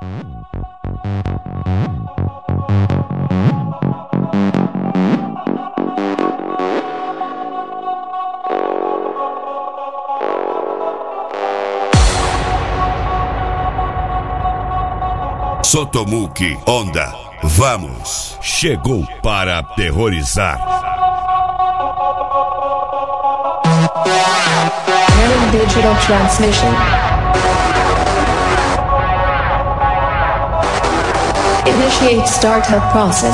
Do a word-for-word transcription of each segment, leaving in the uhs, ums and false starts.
Sotomuki Onda, vamos, chegou para aterrorizar. Pairing digital transmission. Initiate startup process.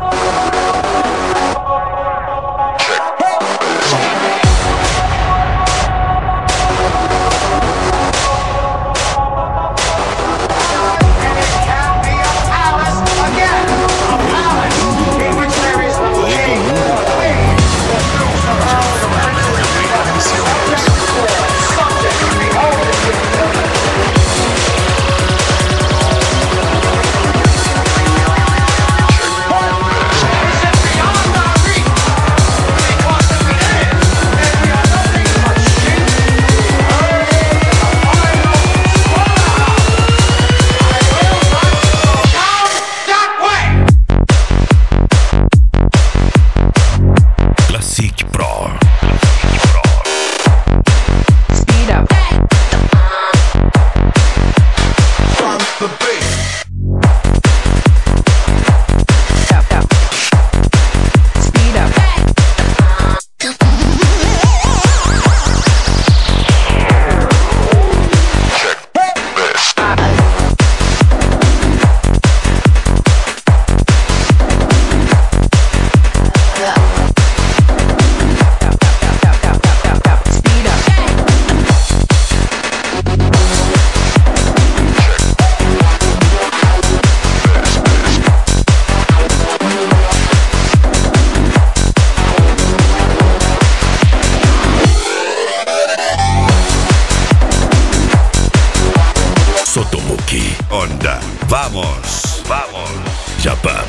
Sotomuki Onda, vamos, vamos, Japão.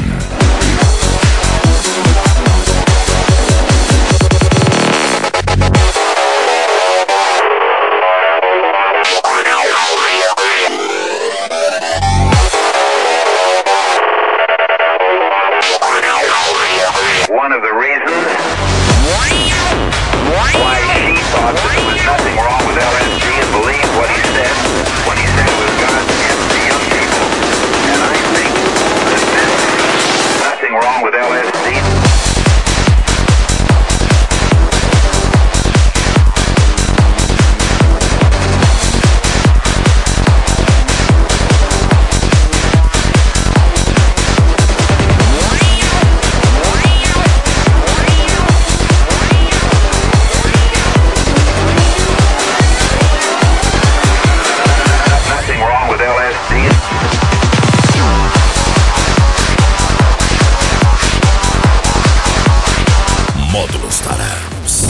One of the reasons why she thought that there was nothing wrong with L S D and believed what he said when he said it was God's gift to young people. And I think that there's nothing wrong with L S D. Módulos Tarados.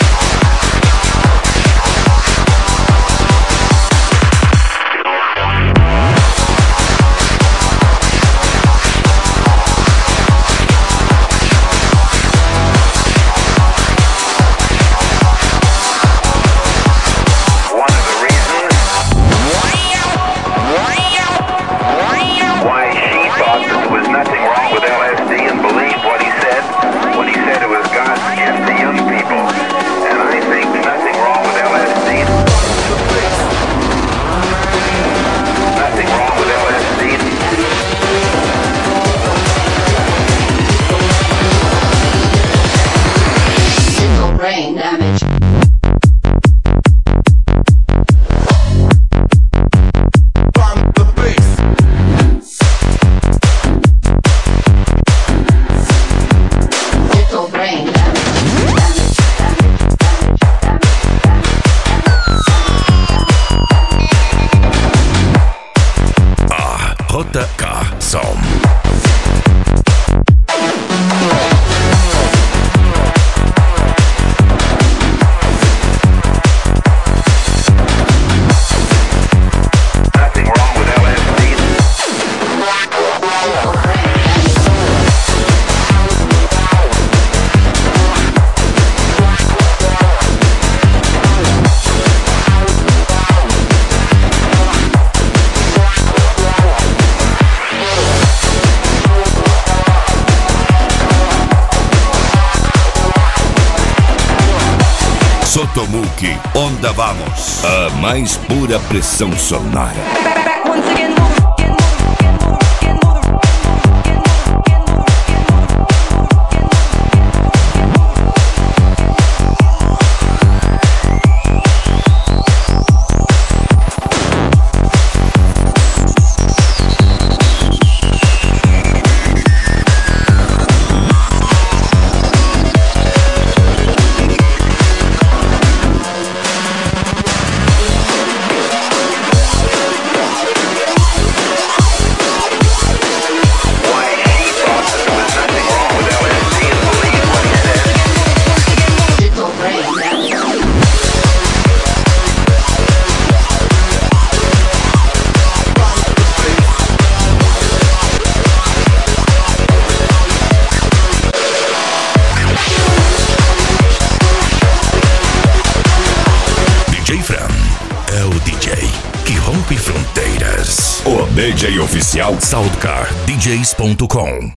Brain damage. Little brain damage. Ah, J K Som. Sotomuki, Onda Vamos. A mais pura pressão sonora. D J Fran é o D J que rompe fronteiras. O D J oficial Soundcar D Js ponto com.